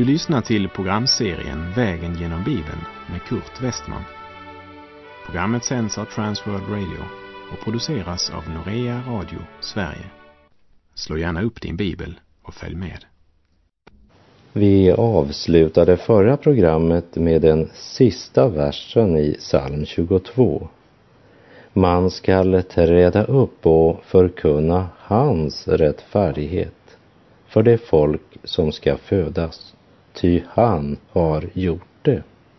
Du lyssnar till programserien Vägen genom Bibeln med Kurt Westman. Programmet sänds av Transworld Radio och produceras av Norea Radio Sverige. Slå gärna upp din bibel och följ med. Vi avslutade förra programmet med den sista versen i psalm 22. Man skall träda upp och förkunna hans rättfärdighet för det folk som ska födas, ty han har gjort det.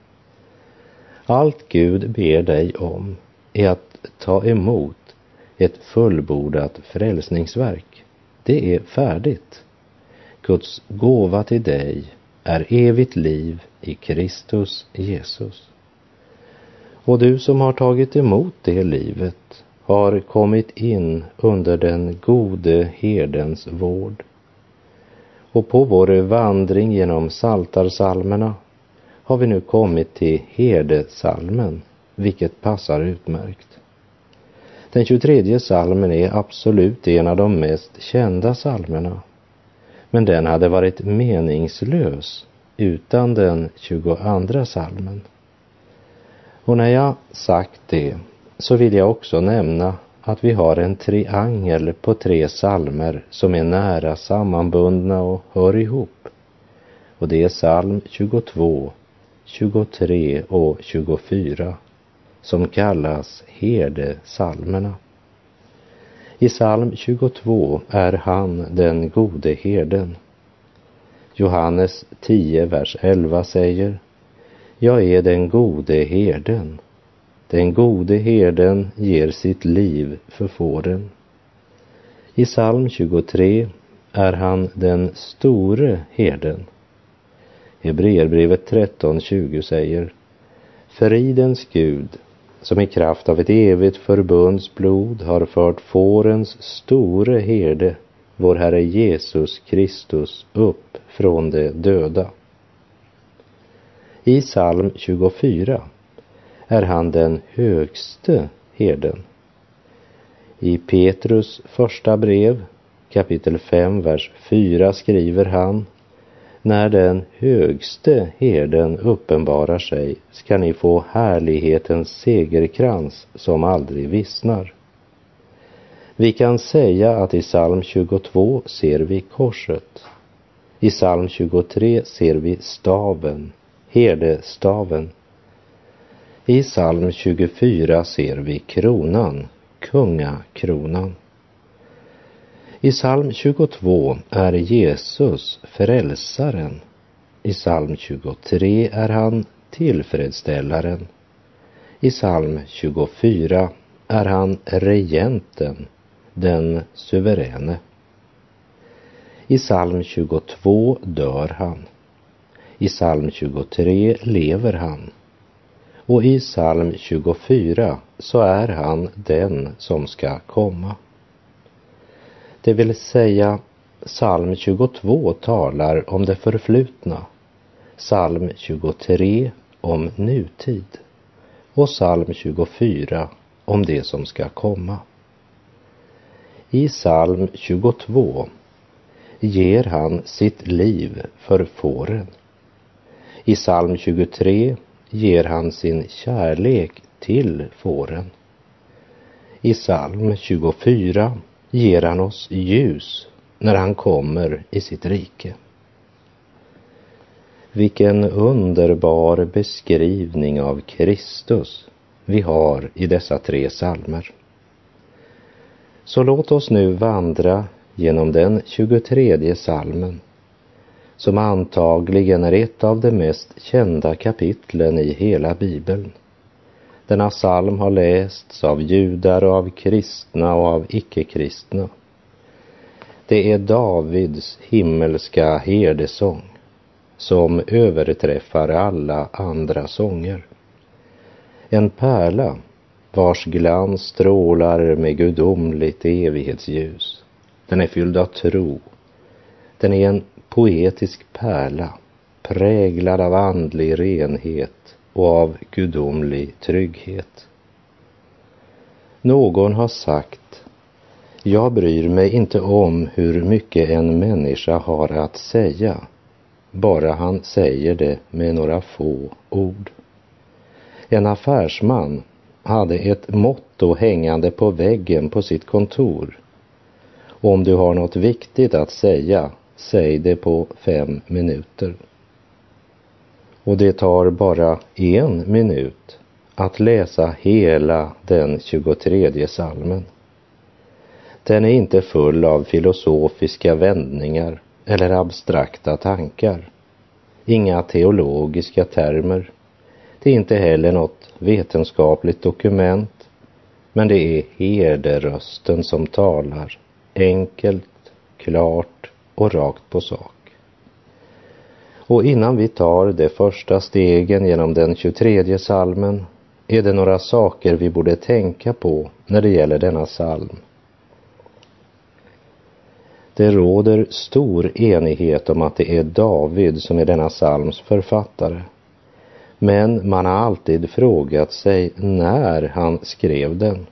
Allt Gud ber dig om är att ta emot ett fullbordat frälsningsverk. Det är färdigt. Guds gåva till dig är evigt liv i Kristus Jesus. Och du som har tagit emot det livet har kommit in under den gode herdens vård. Och på vår vandring genom Psaltarpsalmerna har vi nu kommit till herdepsalmen, vilket passar utmärkt. Den 23:e psalmen är absolut en av de mest kända psalmerna, men den hade varit meningslös utan den 22:a psalmen. Och när jag sagt det så vill jag också nämna att vi har en triangel på 3 psalmer som är nära sammanbundna och hör ihop. Och det är psalm 22, 23 och 24 som kallas herdepsalmerna. I psalm 22 är han den gode herden. Johannes 10, vers 11 säger: Jag är den gode herden. Den gode herden ger sitt liv för fåren. I psalm 23 är han den store herden. Hebreerbrevet 13:20 säger: Fridens Gud, som i kraft av ett evigt förbunds blod har fört fårens store herde, vår Herre Jesus Kristus, upp från de döda. I psalm 24 är han den högste herden. I Petrus första brev, kapitel 5, vers 4 skriver han: När den högste herden uppenbarar sig ska ni få härlighetens segerkrans som aldrig vissnar. Vi kan säga att i psalm 22 ser vi korset. I psalm 23 ser vi staven, herdestaven. I psalm 24 ser vi kronan, kungakronan. I psalm 22 är Jesus frälsaren. I psalm 23 är han tillfredsställaren. I psalm 24 är han regenten, den suveräne. I psalm 22 dör han. I psalm 23 lever han. Och i psalm 24 så är han den som ska komma. Det vill säga, psalm 22 talar om det förflutna, psalm 23 om nutid och psalm 24 om det som ska komma. I psalm 22 ger han sitt liv för fåren. I psalm 23 ger han sin kärlek till fåren. I psalm 24 ger han oss ljus när han kommer i sitt rike. Vilken underbar beskrivning av Kristus vi har i dessa 3 psalmer. Så låt oss nu vandra genom den 23:e psalmen, som antagligen är ett av de mest kända kapitlen i hela Bibeln. Denna psalm har lästs av judar och av kristna och av icke-kristna. Det är Davids himmelska herdesång som överträffar alla andra sånger. En pärla vars glans strålar med gudomligt evighetsljus. Den är fylld av tro. Den är en poetisk pärla, präglad av andlig renhet och av gudomlig trygghet. Någon har sagt: jag bryr mig inte om hur mycket en människa har att säga, bara han säger det med några få ord. En affärsman hade ett motto hängande på väggen på sitt kontor. Om du har något viktigt att säga, säg det på 5 minuter. Och det tar bara 1 minut att läsa hela den 23:e psalmen. Den är inte full av filosofiska vändningar eller abstrakta tankar. Inga teologiska termer. Det är inte heller något vetenskapligt dokument, men det är herderösten som talar, enkelt, klart och rakt på sak. Och innan vi tar de första stegen genom den 23:e psalmen är det några saker vi borde tänka på när det gäller denna psalm. Det råder stor enighet om att det är David som är denna psalms författare. Men man har alltid frågat sig när han skrev den.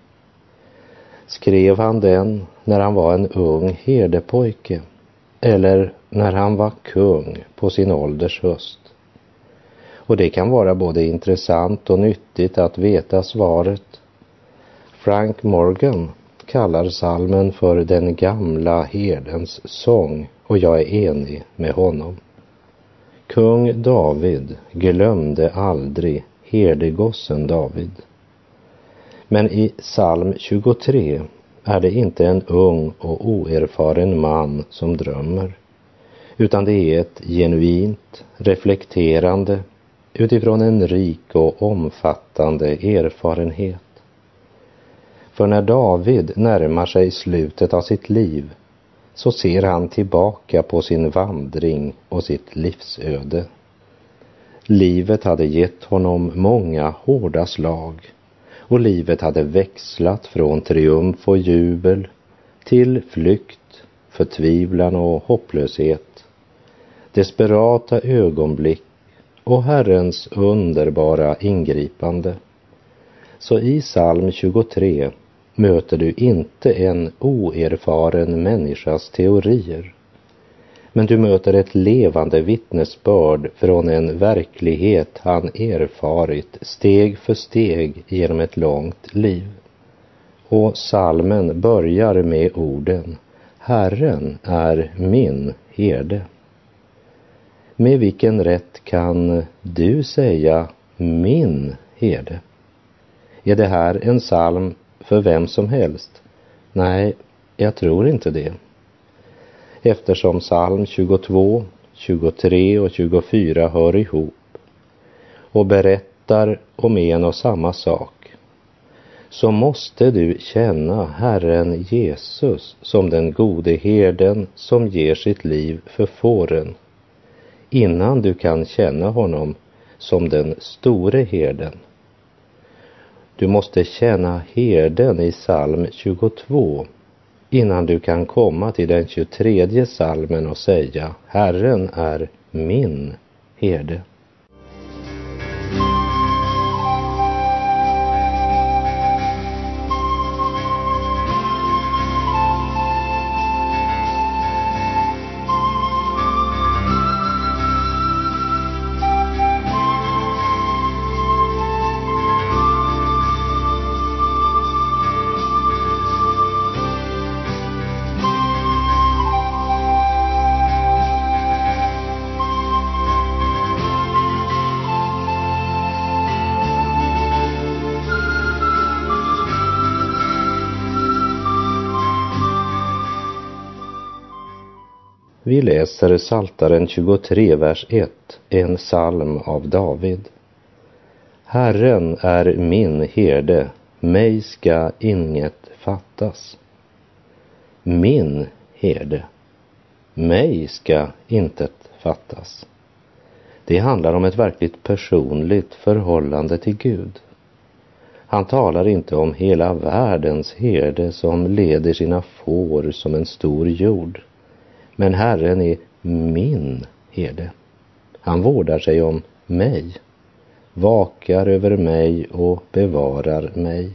Skrev han den när han var en ung herdepojke eller när han var kung på sin ålders höst? Och det kan vara både intressant och nyttigt att veta svaret. Frank Morgan kallar psalmen för den gamla herdens sång, och jag är enig med honom. Kung David glömde aldrig herdegossen David. Men i psalm 23 är det inte en ung och oerfaren man som drömmer, utan det är ett genuint reflekterande utifrån en rik och omfattande erfarenhet. För när David närmar sig slutet av sitt liv så ser han tillbaka på sin vandring och sitt livsöde. Livet hade gett honom många hårda slag, och livet hade växlat från triumf och jubel till flykt, förtvivlan och hopplöshet, desperata ögonblick och Herrens underbara ingripande. Så i psalm 23 möter du inte en oerfaren människas teorier, men du möter ett levande vittnesbörd från en verklighet han erfarit steg för steg genom ett långt liv. Och psalmen börjar med orden: Herren är min herde. Med vilken rätt kan du säga min herde? Är det här en psalm för vem som helst? Nej, jag tror inte det. Eftersom psalm 22, 23 och 24 hör ihop och berättar om en och samma sak, så måste du känna Herren Jesus som den gode herden som ger sitt liv för fåren, innan du kan känna honom som den store herden. Du måste känna herden i psalm 22 innan du kan komma till den 23:e psalmen och säga: Herren är min herde. Vi läser Psaltaren 23, vers 1, en psalm av David. Herren är min herde, mig ska inget fattas. Min herde, mig ska intet fattas. Det handlar om ett verkligt personligt förhållande till Gud. Han talar inte om hela världens herde som leder sina får som en stor jord. Men Herren är min herde. Han vårdar sig om mig, vakar över mig och bevarar mig.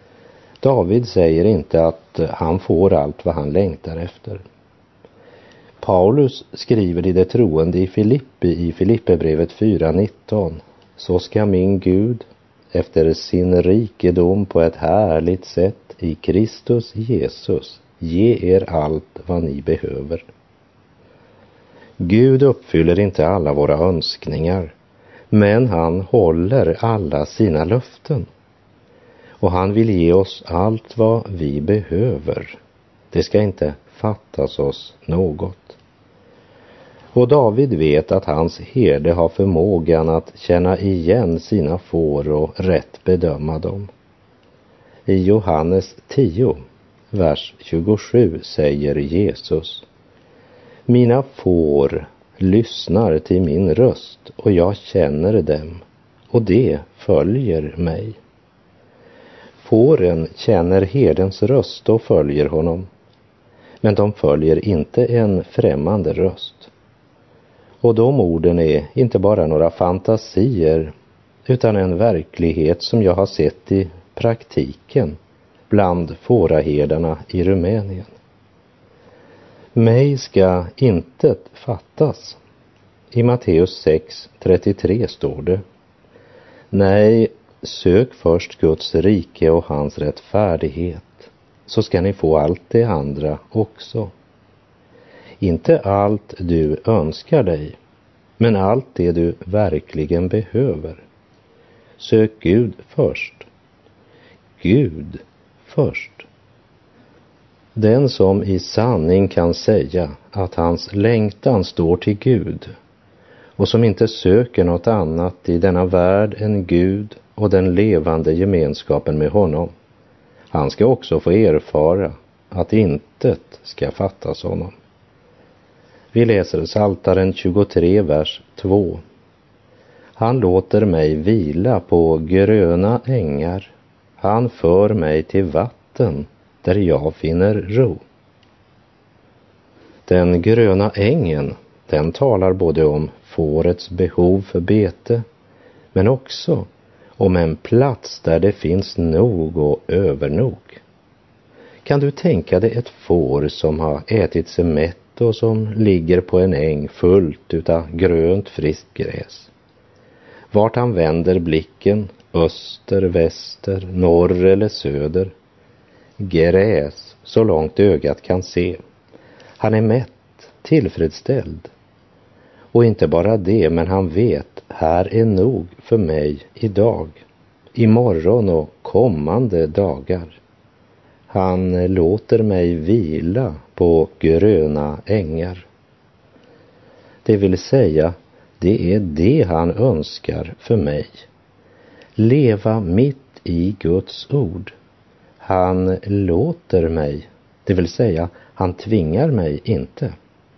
David säger inte att han får allt vad han längtar efter. Paulus skriver i det troende i Filippi i Filippibrevet 4:19: så ska min Gud efter sin rikedom på ett härligt sätt i Kristus Jesus ge er allt vad ni behöver. Gud uppfyller inte alla våra önskningar, men han håller alla sina löften. Och han vill ge oss allt vad vi behöver. Det ska inte fattas oss något. Och David vet att hans herde har förmågan att känna igen sina får och rätt bedöma dem. I Johannes 10, vers 27 säger Jesus: mina får lyssnar till min röst och jag känner dem och det följer mig. Fåren känner herdens röst och följer honom, men de följer inte en främmande röst. Och de orden är inte bara några fantasier utan en verklighet som jag har sett i praktiken bland fåraherdarna i Rumänien. Mig ska intet fattas. I Matteus 6:33 står det: nej, sök först Guds rike och hans rättfärdighet, så ska ni få allt det andra också. Inte allt du önskar dig, men allt det du verkligen behöver. Sök Gud först. Gud först. Den som i sanning kan säga att hans längtan står till Gud och som inte söker något annat i denna värld än Gud och den levande gemenskapen med honom, han ska också få erfara att intet ska fattas honom. Vi läser Psaltaren 23, vers 2. Han låter mig vila på gröna ängar. Han för mig till vatten där jag finner ro. Den gröna ängen, den talar både om fårets behov för bete, men också om en plats där det finns nog och övernog. Kan du tänka dig ett får som har ätit sig mätt och som ligger på en äng fullt utav grönt friskt gräs? Vart han vänder blicken, öster, väster, norr eller söder, gräs så långt ögat kan se. Han är mätt, tillfredsställd. Och inte bara det, men han vet, här är nog för mig idag, imorgon och kommande dagar. Han låter mig vila på gröna ängar. Det vill säga, det är det han önskar för mig. Leva mitt i Guds ord. Han låter mig, det vill säga, han tvingar mig inte.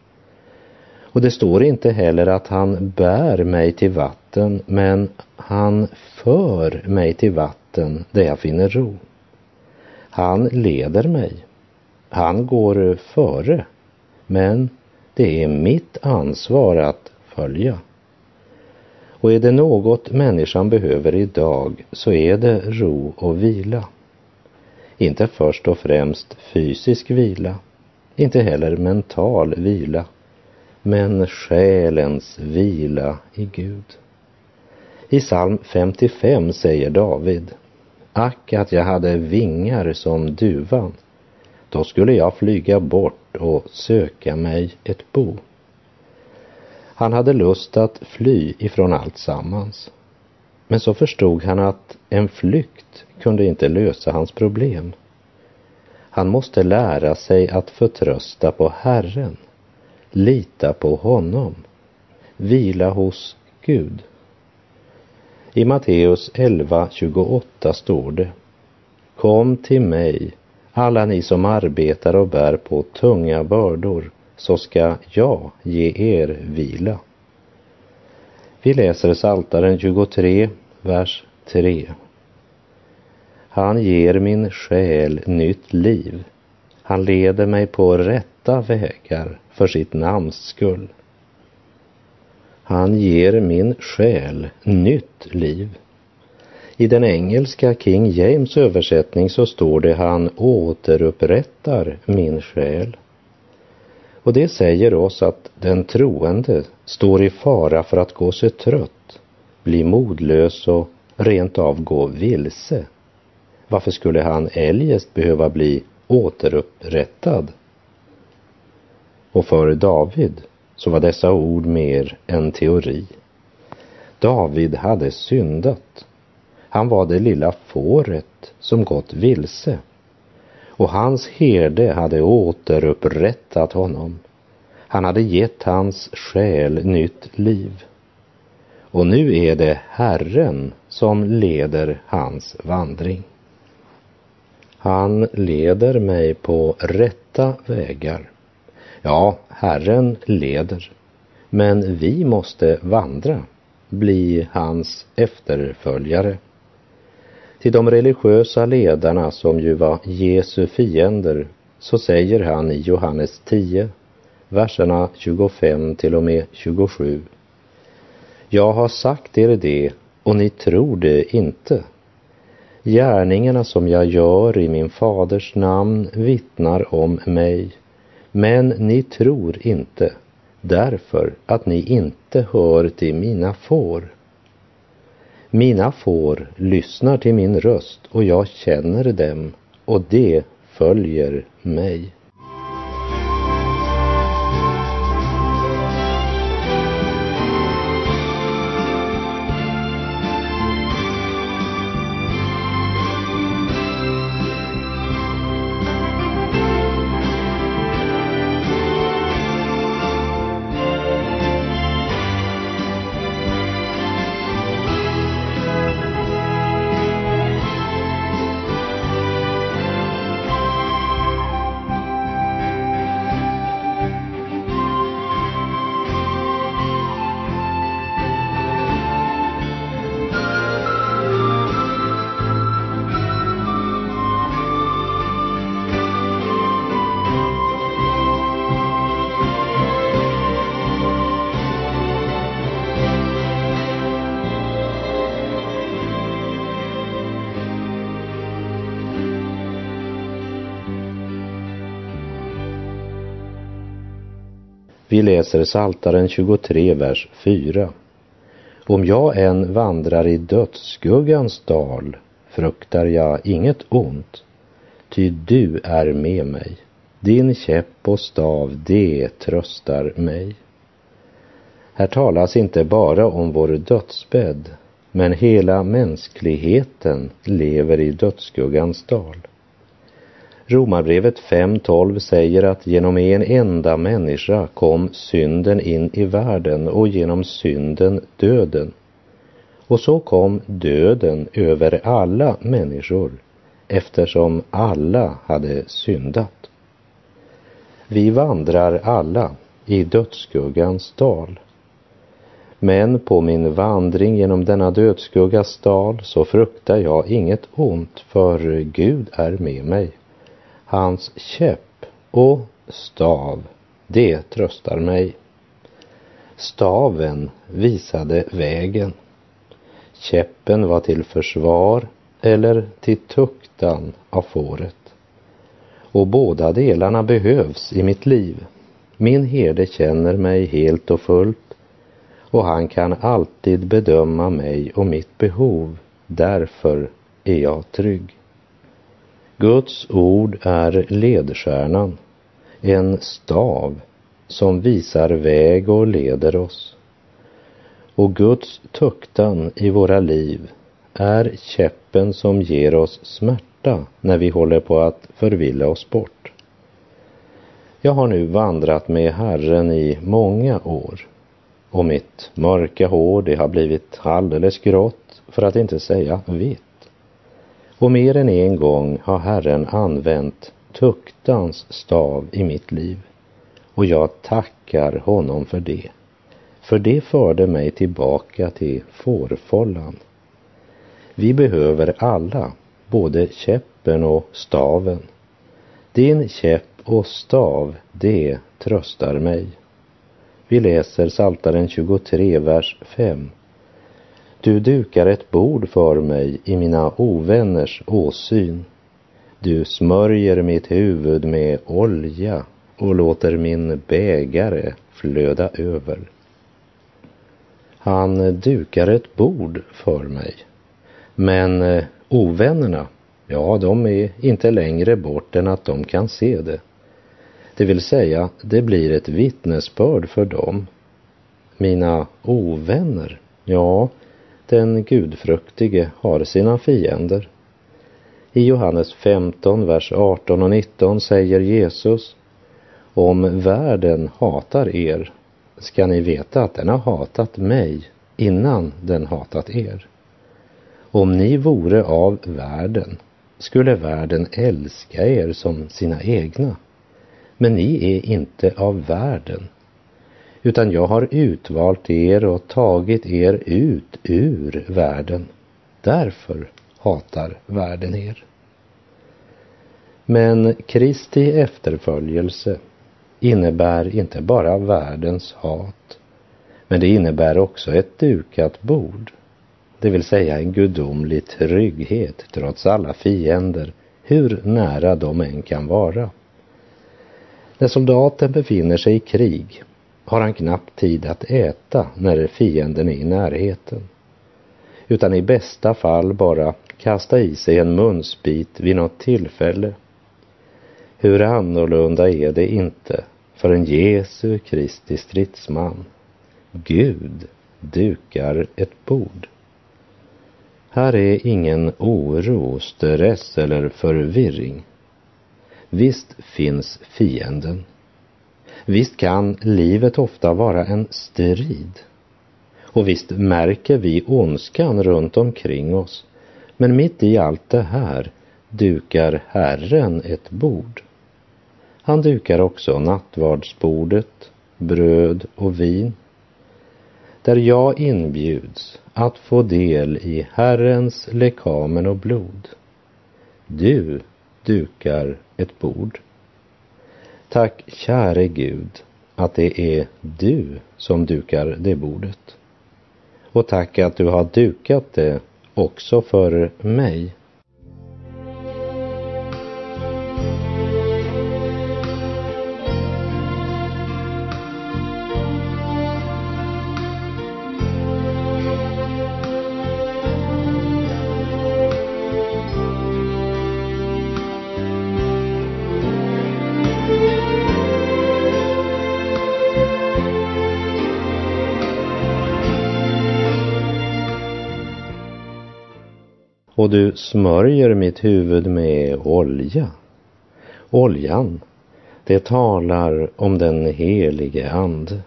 Och det står inte heller att han bär mig till vatten, men han för mig till vatten där jag finner ro. Han leder mig. Han går före, men det är mitt ansvar att följa. Och är det något människan behöver idag så är det ro och vila. Inte först och främst fysisk vila, inte heller mental vila, men själens vila i Gud. I psalm 55 säger David: ack att jag hade vingar som duvan, då skulle jag flyga bort och söka mig ett bo. Han hade lust att fly ifrån allt sammans. Men så förstod han att en flykt kunde inte lösa hans problem. Han måste lära sig att förtrösta på Herren, lita på honom, vila hos Gud. I Matteus 11:28 står det: kom till mig, alla ni som arbetar och bär på tunga bördor, så ska jag ge er vila. Vi läser Psaltaren 23, vers 3. Han ger min själ nytt liv. Han leder mig på rätta vägar för sitt namns skull. Han ger min själ nytt liv. I den engelska King James översättning så står det: han återupprättar min själ. Och det säger oss att den troende står i fara för att gå sig trött, bli modlös och rent av gå vilse. Varför skulle han eljest behöva bli återupprättad? Och för David så var dessa ord mer än teori. David hade syndat. Han var det lilla fåret som gått vilse. Och hans herde hade återupprättat honom. Han hade gett hans själ nytt liv. Och nu är det Herren som leder hans vandring. Han leder mig på rätta vägar. Ja, Herren leder. Men vi måste vandra, bli hans efterföljare. Till de religiösa ledarna som ju var Jesu fiender så säger han i Johannes 10, verserna 25 till och med 27. Jag har sagt er det och ni tror det inte. Gärningarna som jag gör i min faders namn vittnar om mig. Men ni tror inte, därför att ni inte hör till mina får. Mina får lyssnar till min röst och jag känner dem och det följer mig. Vi läser Psaltaren 23, vers 4. Om jag än vandrar i dödsskuggans dal fruktar jag inget ont, ty du är med mig. Din käpp och stav, det tröstar mig. Här talas inte bara om vår dödsbädd, men hela mänskligheten lever i dödsskuggans dal. Romarbrevet 5:12 säger att genom en enda människa kom synden in i världen och genom synden döden. Och så kom döden över alla människor eftersom alla hade syndat. Vi vandrar alla i dödsskuggans dal. Men på min vandring genom denna dödsskuggas dal så fruktar jag inget ont, för Gud är med mig. Hans käpp och stav, det tröstar mig. Staven visade vägen. Käppen var till försvar eller till tuktan av fåret. Och båda delarna behövs i mitt liv. Min herde känner mig helt och fullt och han kan alltid bedöma mig och mitt behov. Därför är jag trygg. Guds ord är ledstjärnan, en stav som visar väg och leder oss. Och Guds tuktan i våra liv är käppen som ger oss smärta när vi håller på att förvilla oss bort. Jag har nu vandrat med Herren i många år och mitt mörka hår det har blivit alldeles grått, för att inte säga vitt. Och mer än en gång har Herren använt tuktans stav i mitt liv. Och jag tackar honom för det. För det förde mig tillbaka till fårfållan. Vi behöver alla, både käppen och staven. Din käpp och stav, det tröstar mig. Vi läser Psaltaren 23, vers 5. Du dukar ett bord för mig i mina ovänners åsyn. Du smörjer mitt huvud med olja och låter min bägare flöda över. Han dukar ett bord för mig, men ovännerna, ja, de är inte längre bort än att de kan se det. Det vill säga, det blir ett vittnesbörd för dem. Mina ovänner, ja, den gudfruktige har sina fiender. I Johannes 15, vers 18 och 19 säger Jesus: om världen hatar er, ska ni veta att den har hatat mig innan den hatat er. Om ni vore av världen, skulle världen älska er som sina egna. Men ni är inte av världen, utan jag har utvalt er och tagit er ut ur världen. Därför hatar världen er. Men Kristi efterföljelse innebär inte bara världens hat, men det innebär också ett dukat bord. Det vill säga en gudomlig trygghet trots alla fiender, hur nära de än kan vara. När soldaten befinner sig i krig har han knappt tid att äta när fienden är i närheten, utan i bästa fall bara kasta i sig en munsbit vid något tillfälle. Hur annorlunda är det inte för en Jesu Kristi stridsman? Gud dukar ett bord. Här är ingen oro, stress eller förvirring. Visst finns fienden. Visst kan livet ofta vara en strid. Och visst märker vi ondskan runt omkring oss. Men mitt i allt det här dukar Herren ett bord. Han dukar också nattvardsbordet, bröd och vin, där jag inbjuds att få del i Herrens lekamen och blod. Du dukar ett bord. Tack käre Gud att det är du som dukar det bordet. Och tack att du har dukat det också för mig. Och du smörjer mitt huvud med olja. Oljan, det talar om den helige ande.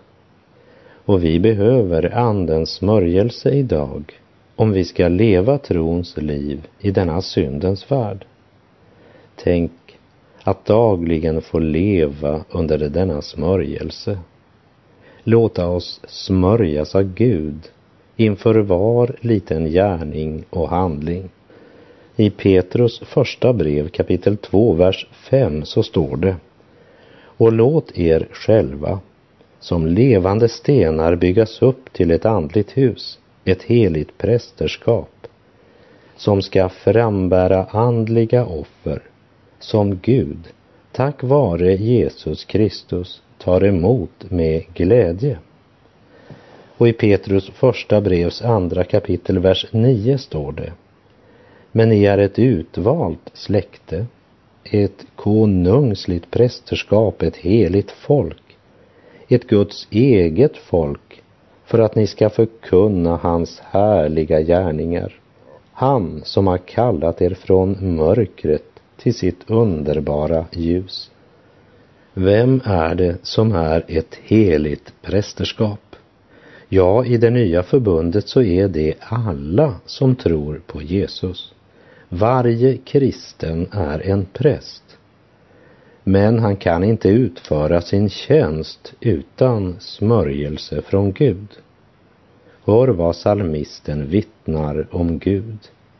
Och vi behöver andens smörjelse idag om vi ska leva trons liv i denna syndens värld. Tänk att dagligen få leva under denna smörjelse. Låta oss smörjas av Gud inför var liten gärning och handling. I Petrus första brev kapitel 2 vers 5 så står det: och låt er själva som levande stenar byggas upp till ett andligt hus, ett heligt prästerskap, som ska frambära andliga offer, som Gud, tack vare Jesus Kristus, tar emot med glädje. Och i Petrus första brevs andra kapitel vers 9 står det: men ni är ett utvalt släkte, ett konungsligt prästerskap, ett heligt folk, ett Guds eget folk, för att ni ska förkunna hans härliga gärningar. Han som har kallat er från mörkret till sitt underbara ljus. Vem är det som är ett heligt prästerskap? Ja, i det nya förbundet så är det alla som tror på Jesus. Varje kristen är en präst. Men han kan inte utföra sin tjänst utan smörjelse från Gud. Hör vad psalmisten vittnar om Gud.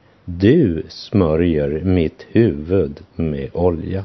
Du smörjer mitt huvud med olja.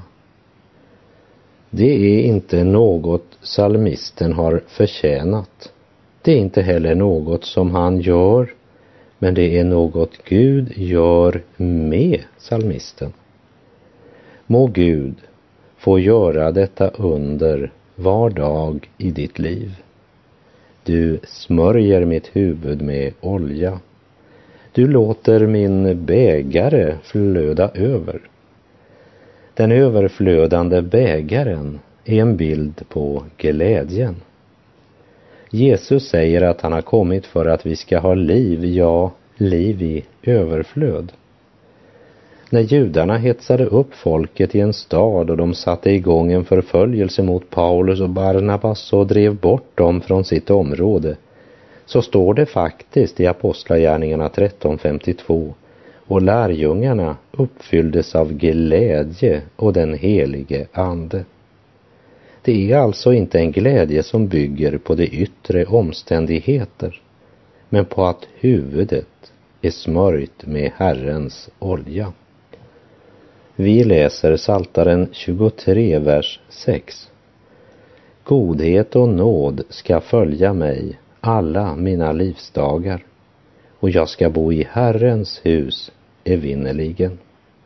Det är inte något psalmisten har förtjänat. Det är inte heller något som han gör, men det är något Gud gör med psalmisten. Må Gud få göra detta under var dag i ditt liv. Du smörjer mitt huvud med olja. Du låter min bägare flöda över. Den överflödande bägaren är en bild på glädjen. Jesus säger att han har kommit för att vi ska ha liv, ja, liv i överflöd. När judarna hetsade upp folket i en stad och de satte igång en förföljelse mot Paulus och Barnabas och drev bort dem från sitt område, så står det faktiskt i Apostlagärningarna 13:52: och lärjungarna uppfylldes av glädje och den helige ande. Det är alltså inte en glädje som bygger på de yttre omständigheter, men på att huvudet är smörjt med Herrens olja. Vi läser Psaltaren 23, vers 6. Godhet och nåd ska följa mig alla mina livsdagar, och jag ska bo i Herrens hus evinnerligen.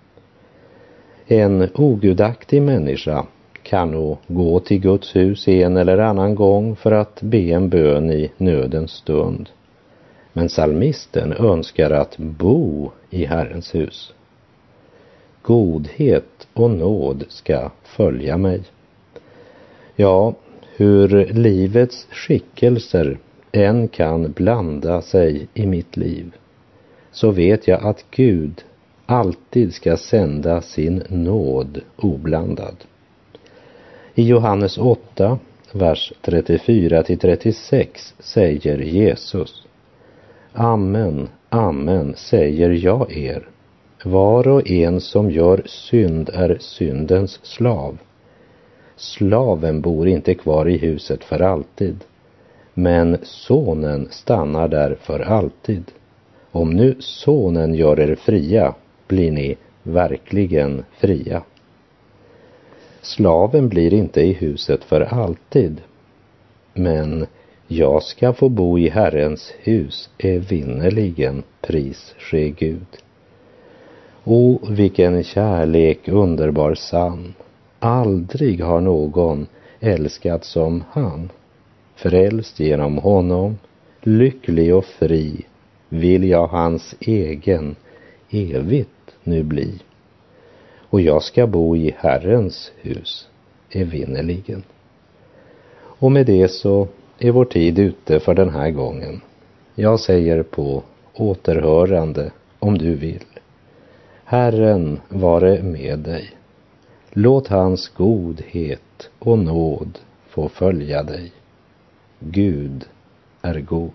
En ogudaktig människa kan nog gå till Guds hus en eller annan gång för att be en bön i nödens stund. Men psalmisten önskar att bo i Herrens hus. Godhet och nåd ska följa mig. Ja, hur livets skickelser än kan blanda sig i mitt liv, så vet jag att Gud alltid ska sända sin nåd oblandad. I Johannes 8, vers 34-36 säger Jesus: Amen, amen säger jag er, var och en som gör synd är syndens slav. Slaven bor inte kvar i huset för alltid, men sonen stannar där för alltid. Om nu sonen gör er fria, blir ni verkligen fria. Slaven blir inte i huset för alltid, men jag ska få bo i Herrens hus evinnerligen, pris ske Gud. O, vilken kärlek underbar sann, aldrig har någon älskat som han. Frälst genom honom, lycklig och fri, vill jag hans egen evigt nu bli. Och jag ska bo i Herrens hus evinnerligen. Och med det så är vår tid ute för den här gången. Jag säger på återhörande om du vill. Herren vare med dig. Låt hans godhet och nåd få följa dig. Gud är god.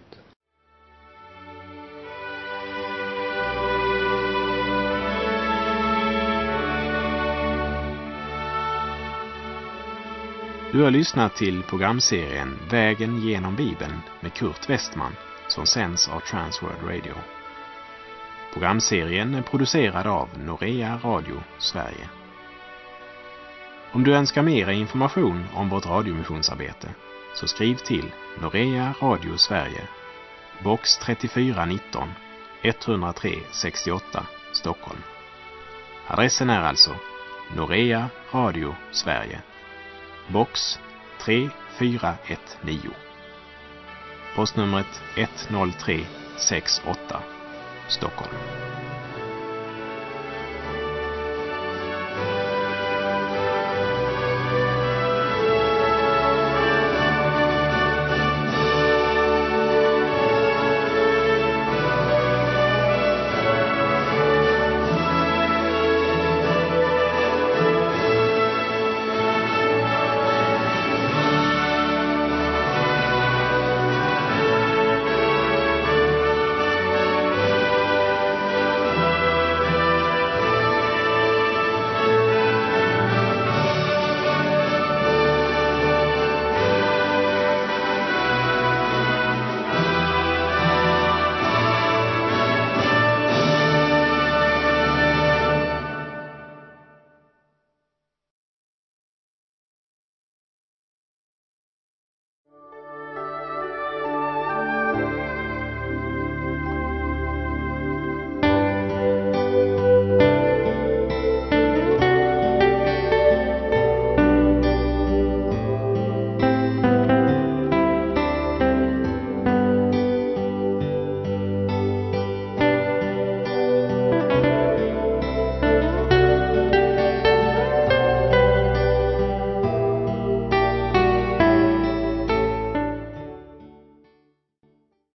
Du har lyssnat till programserien Vägen genom Bibeln med Kurt Westman som sänds av Transworld Radio. Programserien är producerad av Norea Radio Sverige. Om du önskar mer information om vårt radiomissionsarbete så skriv till Norea Radio Sverige, box 3419 103 68 Stockholm. Adressen är alltså Norea Radio Sverige, box 3419. Postnumret 10368 Stockholm.